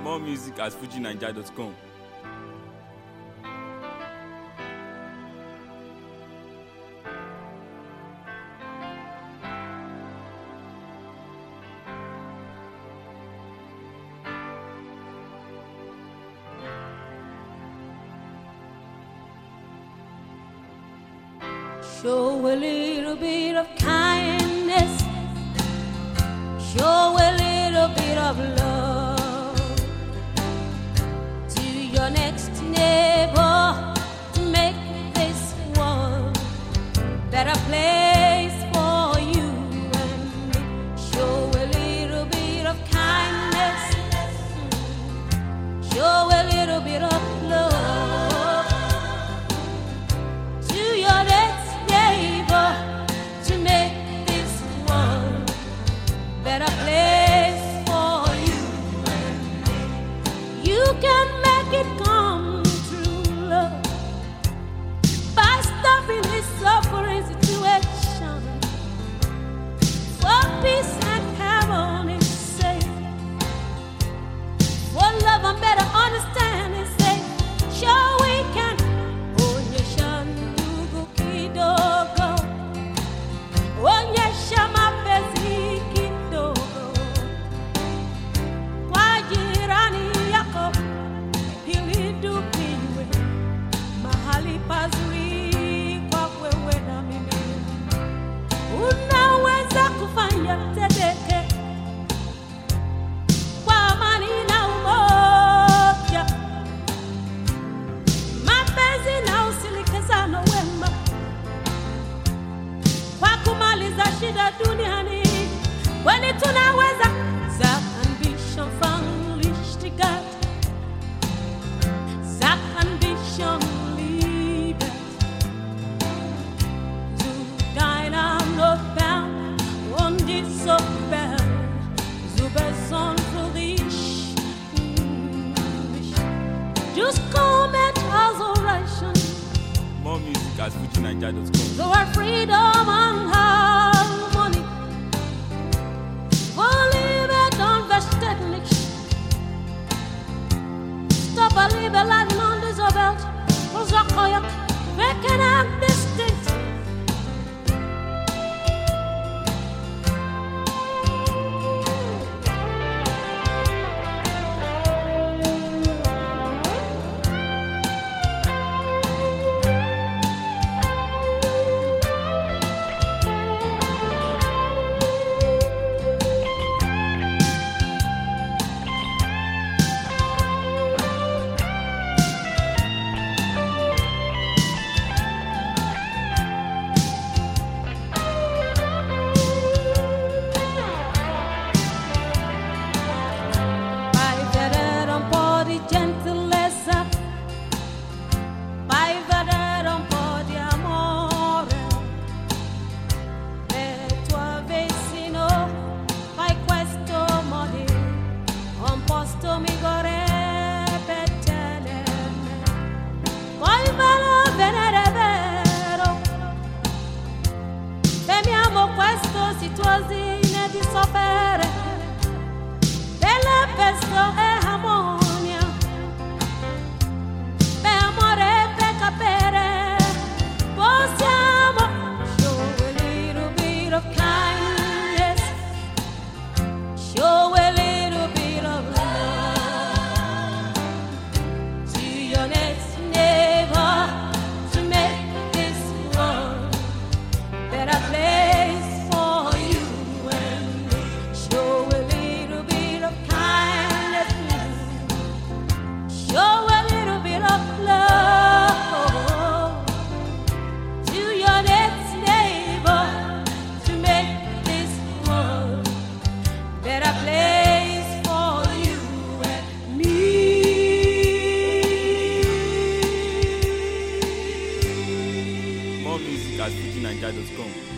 More music at fujinaija.com. Show a little bit of kindness, show a little bit of love to your next neighbor to make this world a better place for you and me. Show a little bit of kindness, show a little bit of love to your next to make this world a better place for you. You can make it come true, love, by stopping this suffering situation. For peace and harmony sake, for love and better understanding sake, sure we can. Onyesha mapenzi kidogo kwa jirani yako ili tupiwe mahali pazuri kwa wewe na mimi. Unaweza kufanya teteke kwa amani na umoja, mapenzi na usilikezano wema kumaliza shida duniani, kwani tunaweza. Sag Ambition unleash to God, Sag Ambition liebe zu deiner Notbound und die Sobel zu besonders dich. Just commit adoration. More music at fujinaija.com. So our freedom and harmony, for livet unvested nicht. Stop a livet laden on this about, for Zakajak, wecken up distinct. Situazione di soffere delle pesto e armonia, per amore e per capire possiamo. Show a little bit of kindness, show a little bit of love to your next neighbor to make this world a better place. More music at fujinaija.com.